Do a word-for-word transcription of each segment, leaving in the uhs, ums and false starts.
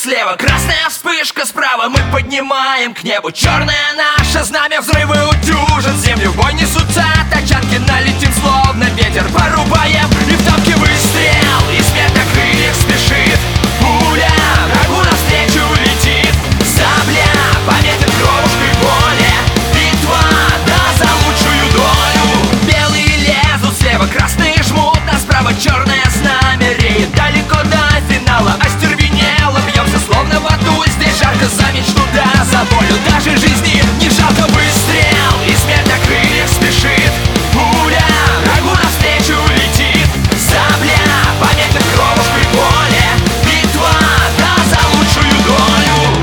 слева, красная вспышка справа. Мы поднимаем к небу черное наше знамя. Взрывы утюжат землю, в бой несутся тачанки. Налетим словно ветер, порубаем. И в танке выстрел, и смерть на крыльях спешит. Пуля врагу навстречу летит. Сабля пометит кровушкой боли. Битва, да, за лучшую долю. Белые лезут слева, красные жмут, а справа черное знамя реет. Далеко до финала остервенело бьемся словно в аду. Здесь жарко за мечту, да, за волю. Даже жизни не жалко. Выстрел, и смерть на крыльях спешит. Пуля врагу навстречу летит. Сабля пометит кровушкой боли. Битва, да, за лучшую долю.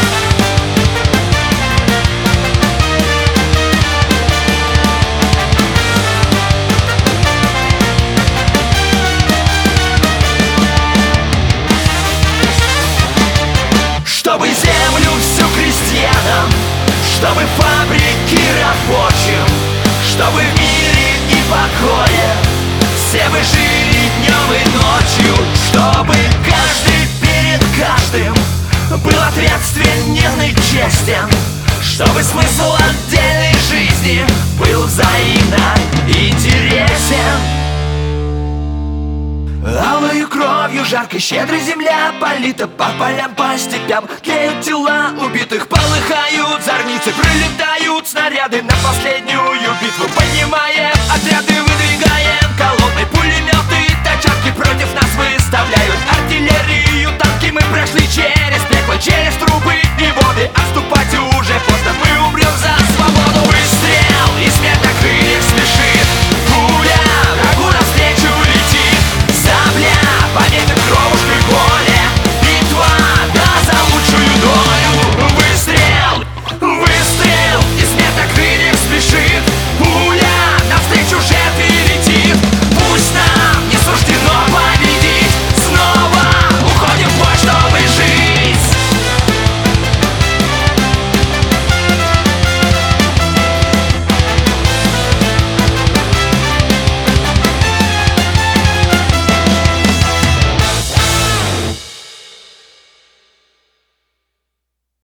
Чтобы землю всю крестьянам, чтобы фабрики рабочим, чтобы в мире и покое все вы жили днем и ночью. Чтобы каждый перед каждым был ответственен и честен. Чтобы смысл отдельной жизни был взаимно интересен. Алою кровью жарко, щедро земля полита. По полям, по степям тлеют тела убитых. Полыхают зорницы, пролетают снаряды. На последнюю битву поднимаем отряды.